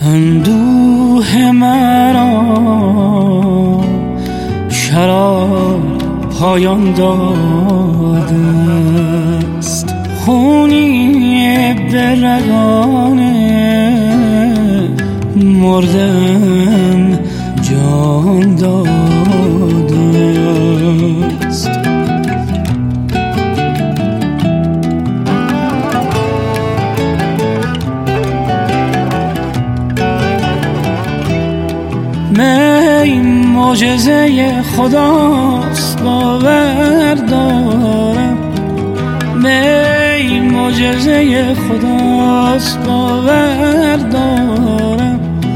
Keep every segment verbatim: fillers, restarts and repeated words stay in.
اندوه مرا شراب پایان داده است، خونی به رگان مردم جان داده است. می معجزه خداست باور دارم، می معجزه خداست باور دارم،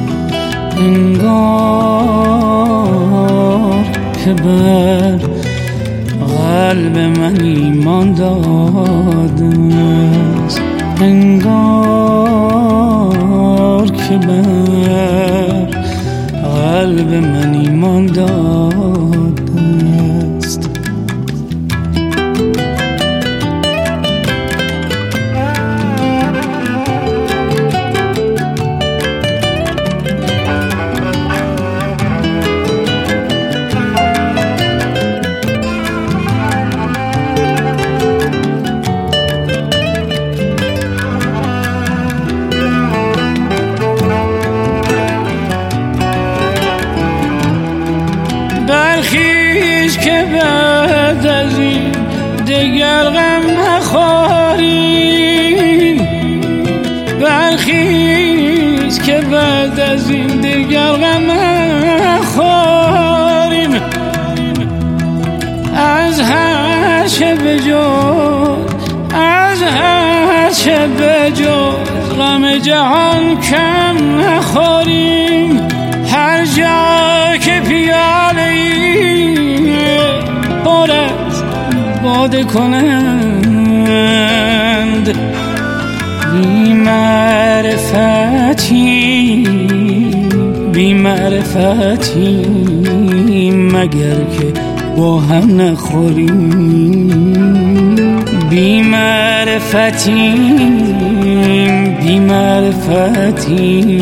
انگار که بر قلب من ایمان داده است، انگار که بر قلب من ایمان داده است. برخیز که بعد از این دگر غم نخوریم، برخیز که بعد از این دگر غم نخوریم، از هر چه بجز از هر چه بجز غم جهان کم نخوریم، هر جا که پیاله پر از باده کنند، بی معرفتی بی معرفتی مگر که با هم نخوریم، بی معرفتی بی معرفتی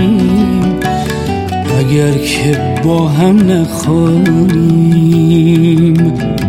اگر که با هم نخوریم.